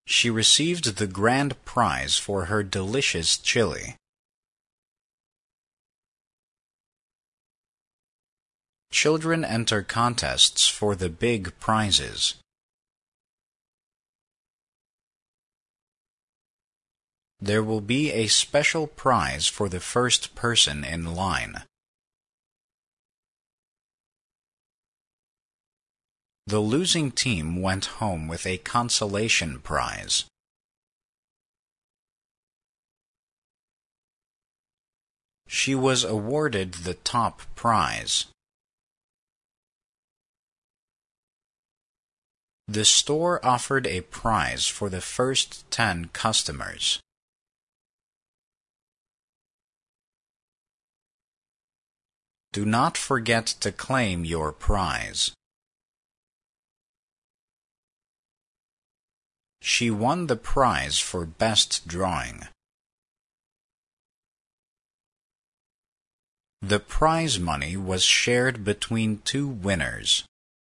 She received the grand prize for her delicious chili. Children enter contests for the big prizes. There will be a special prize for the first person in line. The losing team went home with a consolation prize. She was awarded the top prize. The store offered a prize for the first 10 customers. Do not forget to claim your prize. She won the prize for best drawing. The prize money was shared between 2 winners.